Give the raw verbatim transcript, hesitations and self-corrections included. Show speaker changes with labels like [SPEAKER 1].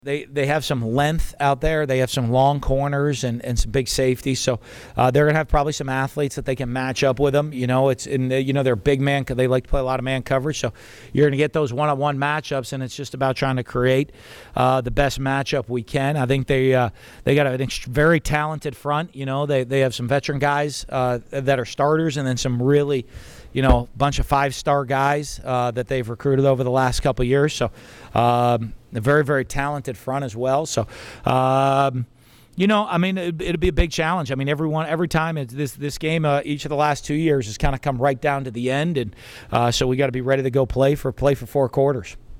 [SPEAKER 1] They they have some length out there. They have some long corners and, and some big safeties. So uh, they're gonna have probably some athletes that they can match up with them. You know, it's in the, you know they're big man. They like to play a lot of man coverage. So you're gonna get those one-on-one matchups, and it's just about trying to create uh, the best matchup we can. I think they uh, they got a very talented front. You know, they they have some veteran guys uh, that are starters, and then some really, you know, bunch of five-star guys uh, that they've recruited over the last couple of years. So um, a very, very talented front as well. So, um, you know, I mean, it, it'll be a big challenge. I mean, everyone, every time it's this this game, uh, each of the last two years has kind of come right down to the end, and uh, so we got to be ready to go play for play for four quarters.